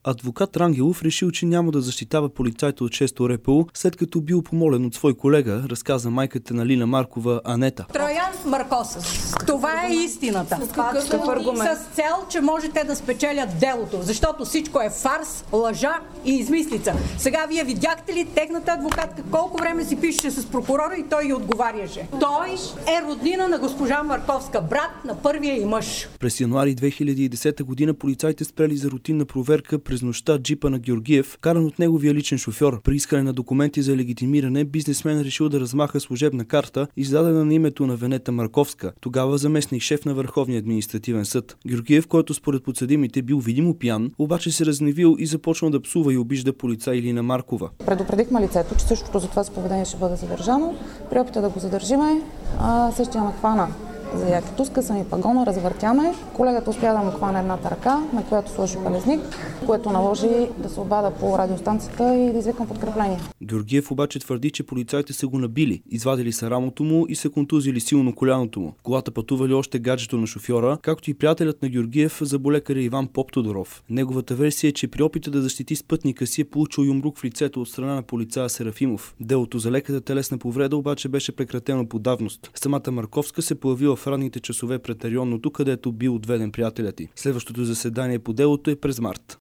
Адвокат Рангелов решил, че няма да защитава полицайта от 6-то РПУ, след като бил помолен от свой колега, разказа майката на Лина Маркова, Анета. Троян Маркосов. Това е истината. С цел, че можете да спечелят делото, защото всичко е фарс, лъжа и измислица. Сега вие видяхте ли техната адвокатка колко време си пишеше с прокурора и той й отговаряше. Той е роднина на госпожа Марковска, брат на първия и мъж. През януари 2010 година полицайите спрели за рутинна проверка през нощта джипа на Георгиев, каран от неговия личен шофьор. При искане на документи за легитимиране, бизнесмен решил да размаха служебна карта, издадена на името на Венета Марковска, тогава заместник шеф на Върховния административен съд. Георгиев, който според подсъдимите бил видимо пиян, обаче се разгневил и започнал да псува и обижда полицай Лина Маркова. Предупредихме лицето, че същото за това поведение ще бъде задържано. При опита да го задържиме, същия ме хвана за якето, скъса ми пагона, развъртяме. Колегата успя да му хване едната ръка, на която сложи белезник, което наложи да се обадя по радиостанцията и да извикам подкрепление. Георгиев обаче твърди, че полицайите са го набили, извадили са рамото му и са контузили силно коляното му. В колата пътували още гаджето на шофьора, както и приятелят на Георгиев, заболекаря Иван Поптодоров. Неговата версия е, че при опита да защити спътника си е получил юмрук в лицето от страна на полицая Серафимов. Делото за леката телесна повреда обаче беше прекратено по давност. Самата Марковска се появила в ранните часове пред районното, където бил отведен приятелят й. Следващото заседание по делото е през март.